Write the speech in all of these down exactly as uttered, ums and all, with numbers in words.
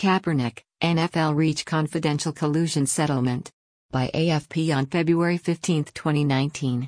Kaepernick, N F L reach confidential collusion settlement. By A F P on February fifteenth, twenty nineteen.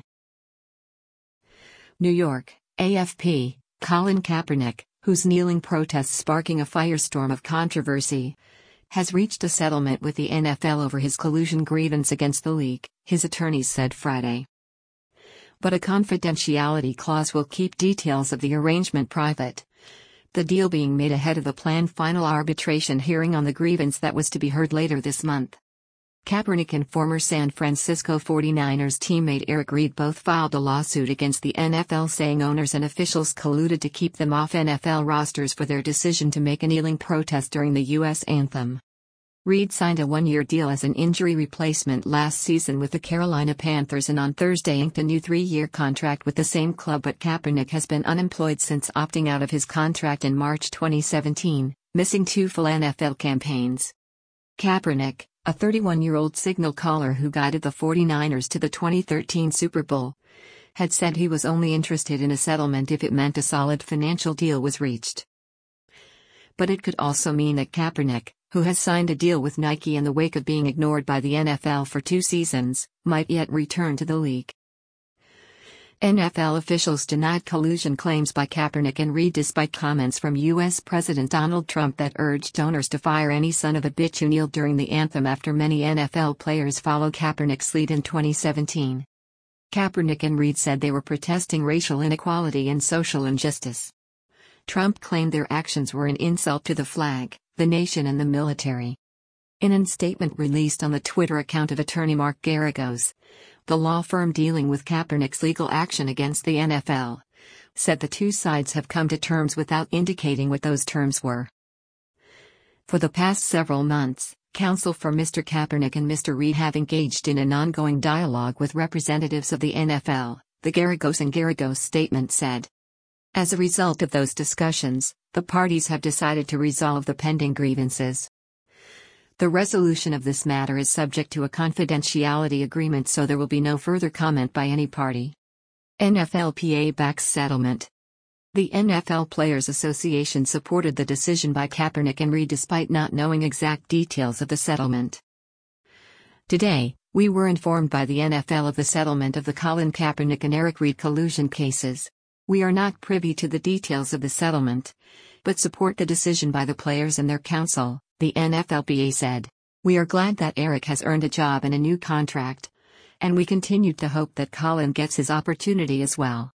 New York, A F P, Colin Kaepernick, whose kneeling protests sparking a firestorm of controversy, has reached a settlement with the N F L over his collusion grievance against the league, his attorneys said Friday. But a confidentiality clause will keep details of the arrangement private. The deal being made ahead of the planned final arbitration hearing on the grievance that was to be heard later this month. Kaepernick and former San Francisco forty-niners teammate Eric Reid both filed a lawsuit against the N F L saying owners and officials colluded to keep them off N F L rosters for their decision to make a kneeling protest during the U S anthem. Reid signed a one-year deal as an injury replacement last season with the Carolina Panthers and on Thursday inked a new three-year contract with the same club, but Kaepernick has been unemployed since opting out of his contract in March twenty seventeen, missing two full N F L campaigns. Kaepernick, a thirty-one-year-old signal caller who guided the forty-niners to the twenty thirteen Super Bowl, had said he was only interested in a settlement if it meant a solid financial deal was reached. But it could also mean that Kaepernick, who has signed a deal with Nike in the wake of being ignored by the N F L for two seasons, might yet return to the league. N F L officials denied collusion claims by Kaepernick and Reid despite comments from U S President Donald Trump that urged owners to fire any son of a bitch who kneeled during the anthem after many N F L players followed Kaepernick's lead in twenty seventeen. Kaepernick and Reid said they were protesting racial inequality and social injustice. Trump claimed their actions were an insult to the flag, the nation and the military. In a statement released on the Twitter account of attorney Mark Geragos, the law firm dealing with Kaepernick's legal action against the N F L, said the two sides have come to terms without indicating what those terms were. For the past several months, counsel for Mister Kaepernick and Mister Reid have engaged in an ongoing dialogue with representatives of the N F L, the Geragos and Geragos statement said. As a result of those discussions, the parties have decided to resolve the pending grievances. The resolution of this matter is subject to a confidentiality agreement, so there will be no further comment by any party. N F L P A backs settlement. The N F L Players Association supported the decision by Kaepernick and Reid despite not knowing exact details of the settlement. Today, we were informed by the N F L of the settlement of the Colin Kaepernick and Eric Reid collusion cases. We are not privy to the details of the settlement, but support the decision by the players and their counsel, the N F L P A said. We are glad that Eric has earned a job and a new contract, and we continue to hope that Colin gets his opportunity as well.